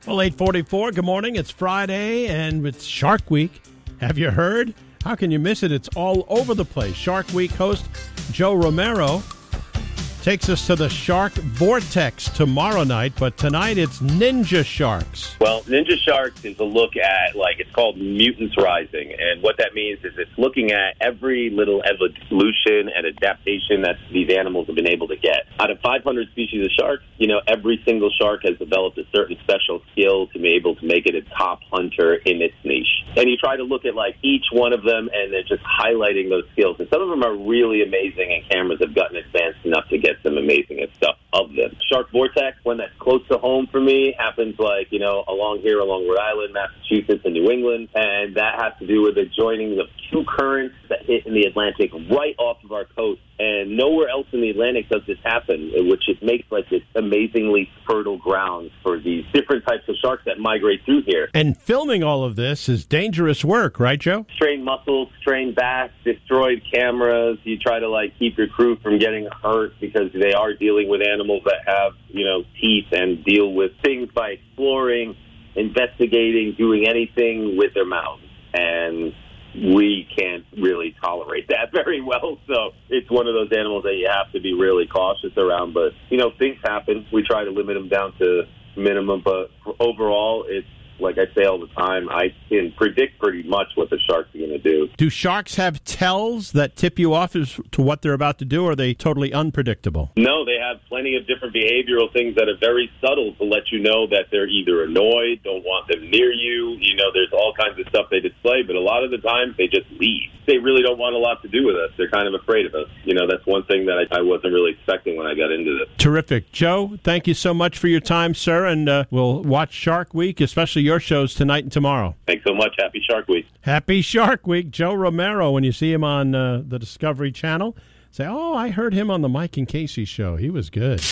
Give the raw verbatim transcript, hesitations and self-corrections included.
Well, eight forty-four, good morning. It's Friday, and it's Shark Week. Have you heard? How can you miss it? It's all over the place. Shark Week host Joe Romero takes us to the Shark Vortex tomorrow night, but tonight it's Ninja Sharks. Well, Ninja Sharks is a look at, like, it's called Mutants Rising, and what that means is it's looking at every little evolution and adaptation that these animals have been able to get. Out of five hundred species of sharks, you know, every single shark has developed a certain special skill to be able to make it a top hunter in its niche. And you try to look at, like, each one of them, and they're just highlighting those skills. And some of them are really amazing, and cameras have gotten advanced enough to get some amazing stuff of them. Shark Vortex, one that's close to home for me, happens like, you know, along here, along Rhode Island, Massachusetts, and New England, and that has to do with the joining of two currents that hit in the Atlantic right off of our coast. And nowhere else in the Atlantic does this happen, which it makes like this amazingly fertile ground for these different types of sharks that migrate through here. And filming all of this is dangerous work, right, Joe? Strained muscles, strained backs, destroyed cameras. You try to like keep your crew from getting hurt because they are dealing with animals that have, you know, teeth and deal with things by exploring, investigating, doing anything with their mouths. And we can't really tolerate that very well. So it's one of those animals that you have to be really cautious around. But, you know, things happen. We try to limit them down to minimum. But overall, it's, like I say all the time, I can predict pretty much what the sharks are going to do. Do sharks have tells that tip you off as to what they're about to do, or are they totally unpredictable? No, they have plenty of different behavioral things that are very subtle to let you know that they're either annoyed, don't want them near you. You know, there's all kinds of stuff they display, but a lot of the time they just leave. They really don't want a lot to do with us. They're kind of afraid of us. You know, that's one thing that I, I wasn't really expecting when I got into this. Terrific. Joe, thank you so much for your time, sir, and uh, we'll watch Shark Week, especially your shows tonight and tomorrow. Thanks so much. Happy Shark Week. Happy Shark Week. Joe Romero, when you see him on uh, the Discovery Channel, say, oh, I heard him on the Mike and Casey show. He was good.